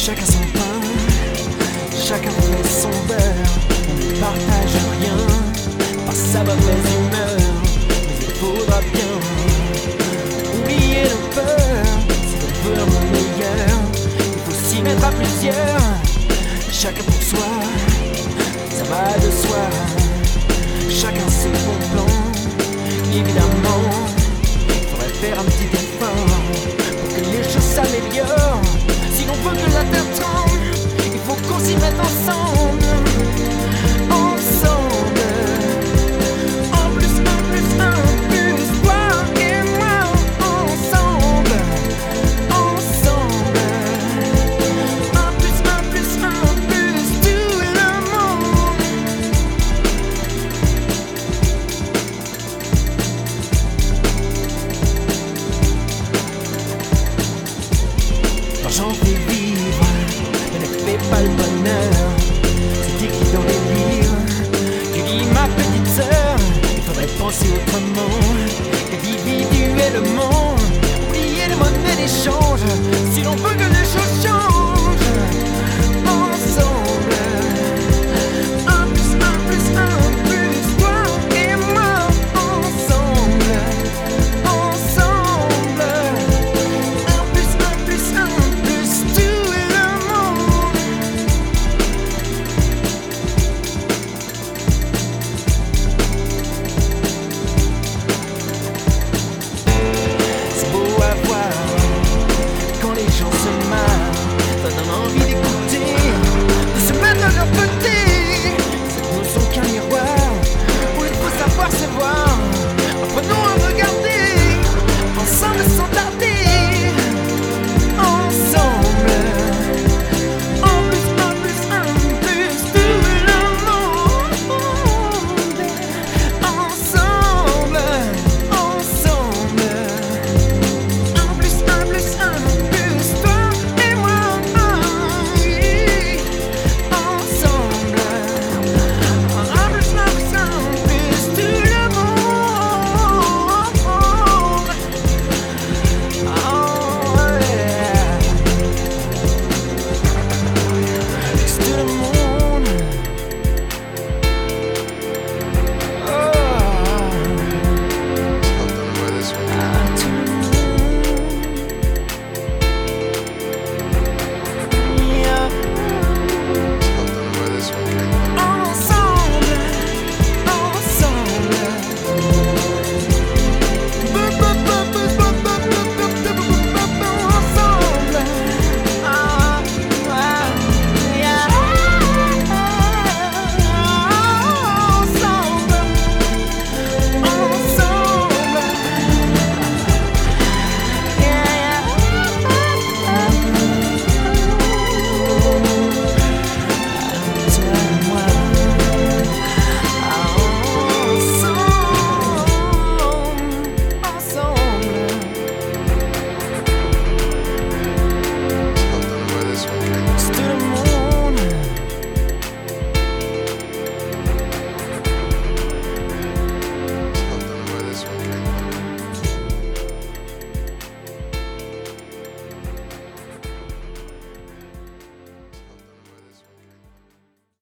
Chacun son pain, chacun fait son beurre. On ne partage rien par sa mauvaise humeur. Mais il faudra bien oublier nos peurs. Si l'on veut un monde meilleur, il faut s'y mettre à plusieurs. Chacun pour soi, ça va de soi. Chacun ses bons plans. Évidemment, il faudrait faire un petit effort pour que les choses s'améliorent. Si l'on veut que la terre tremble, il faut qu'on s'y mette ensemble. Ensemble. En plus, toi et moi. Ensemble. Ensemble. Un plus, tout le monde. L'argent fait vivre, mais ne fait pas le bonheur. C'est écrit dans les livres. Tu dis ma petite sœur, il faudrait penser autrement. Individuellement.